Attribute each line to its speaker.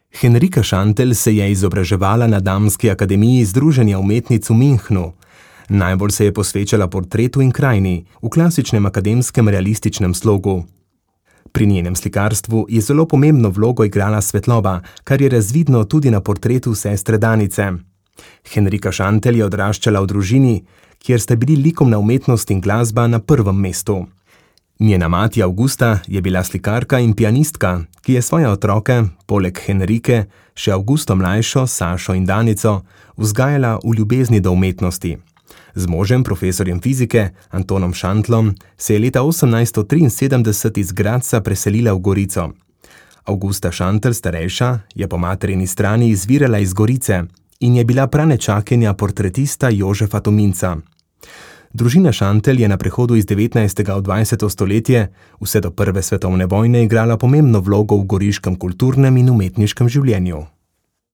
Speaker 1: Henrika Šantelj se je izobraževala na Damski akademiji Združenja umetnic v Münchnu. Najbolj se je posvečala portretu in krajini, v klasičnem akademskem realističnem slogu. Pri njenem slikarstvu je zelo pomembno vlogo igrala svetloba, kar je razvidno tudi na portretu sestre Danice. Henrika Šantelj je odraščala v družini, kjer sta bili likovna umetnost in glasba na prvem mestu. Njena mati Avgusta je bila slikarka in pianistka, ki je svoje otroke, poleg Henrike, še Avgusto mlajšo, Sašo in Danico, vzgajala v ljubezni do umetnosti. Z možem, profesorjem fizike, Antonom Šantlom, se je leta 1873 iz Gradca preselila v Gorico. Avgusta Šantelj starejša je po materini strani izvirala iz Gorice in je bila pranečakinja portretista Jožefa Tominca. Družina Šantelj je na prehodu iz 19. v 20. stoletje vse do prve svetovne vojne igrala pomembno vlogo v goriškem kulturnem in umetniškem življenju.